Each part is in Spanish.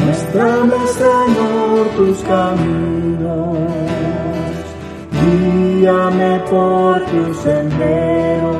Muéstrame, Señor, tus caminos, guíame por tus senderos,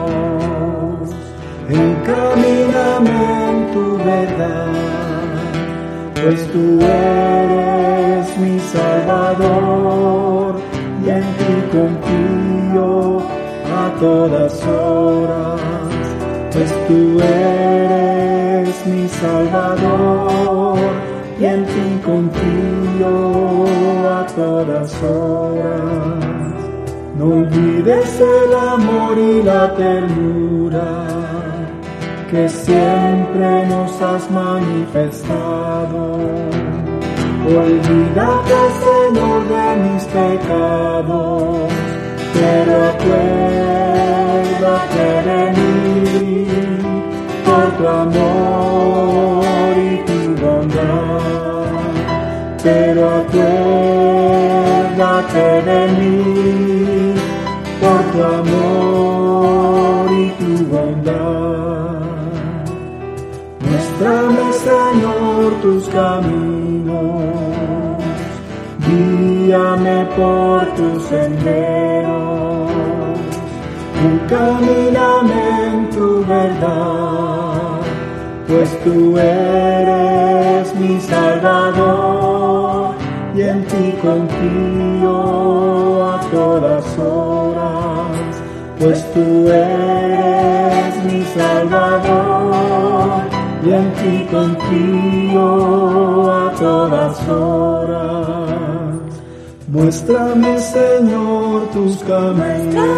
encamíname en tu verdad, pues tú eres mi Salvador, y en ti confío a todas horas, pues tú eres mi Salvador, y en ti confío a todas horas. No olvides el amor y la ternura que siempre nos has manifestado. Olvídate, Señor, de mis pecados, pero acuérdate de mí por tu amor y tu bondad. Pero acuérdate de mí por tu amor y tu bondad. Muéstrame, Señor, tus caminos, guíame por tus senderos, encamíname en tu verdad, pues tú eres mi Salvador, y en ti confío a todas horas, pues tú eres mi Salvador, y en ti confío a todas horas. Muéstrame, Señor, tus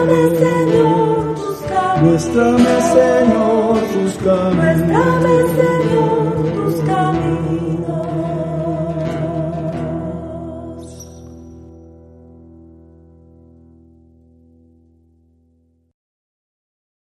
caminos. Muéstrame, Señor, tus caminos.